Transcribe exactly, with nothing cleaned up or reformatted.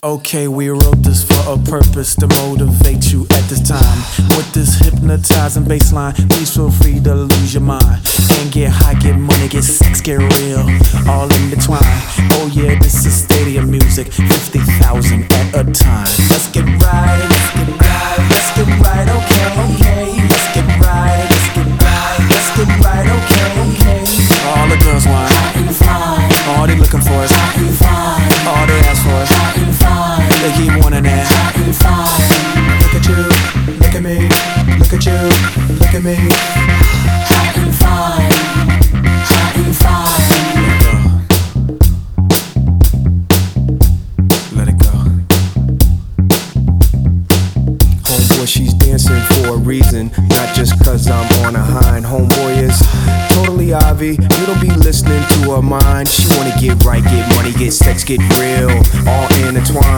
Okay, we wrote this for a purpose to motivate you at this time. With this hypnotizing bass line, please feel free to lose your mind and get high, get money, get sex, get real, all intertwined. Oh yeah, this is stadium music, fifty thousand at a time. Let's get right, let's get right, let's get right, okay, okay. Let's get right, let's get right, let's get right, okay, okay. All the girls want hot and fine. All they looking for is hot and fine. All they ask for is hot and fine. They keep wanting that hot and fine. Look at you, look at me, look at you, look at me. Hot and fine, hot and fine. Let it go. Homeboy, she's dancing for a reason, not just cause I'm on a hind. Homeboy is totally Ivy, you don't be listening to her mind. She wanna get right, get money, get sex, get real, all intertwined.